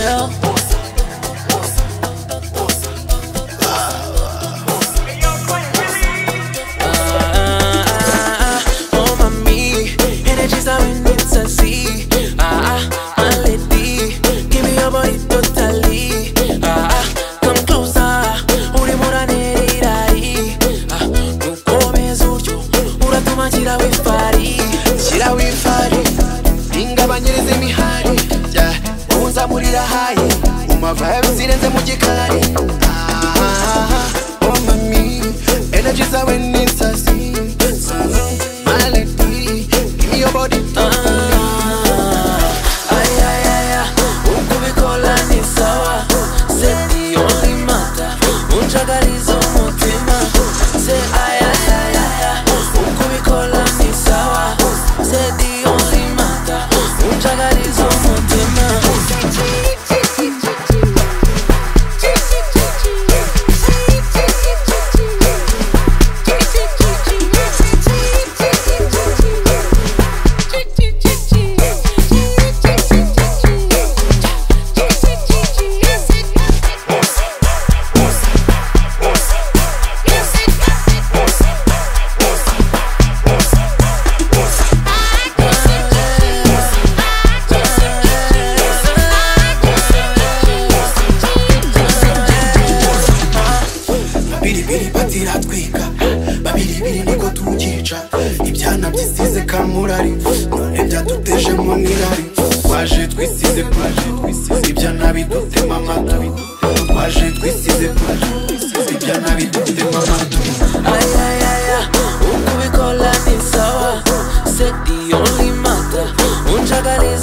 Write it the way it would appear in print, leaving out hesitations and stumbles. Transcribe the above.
girl. Oh mami, energies are in ecstasy. My lady, give me your body totally. Come closer, uri muraneri. Nukomeza uryo, uratuma ngira wifari. Ngira wifari, ingabanyiriza imihari. Unzamurira hayi, umavayo zirenze mu gikari. Oh mami, energies are in ecstasy. My lady, give me your body totally. Ukubikola ni sawa, c'est the only matter. Unjagaliza umutima, say ukubikola ni sawa, c'est the only matter. Unjagaliza umutima. Biri batiratwika, babiri niko tugica. Ibyana byisize kamurari, none byadutejemo n'irari. Twaje twisize ibyana bidutema amatwi. Twaje twisize ibyana bidutema amatwi. Ukubikola ni sawa, c'est the only matter. Unjagaliza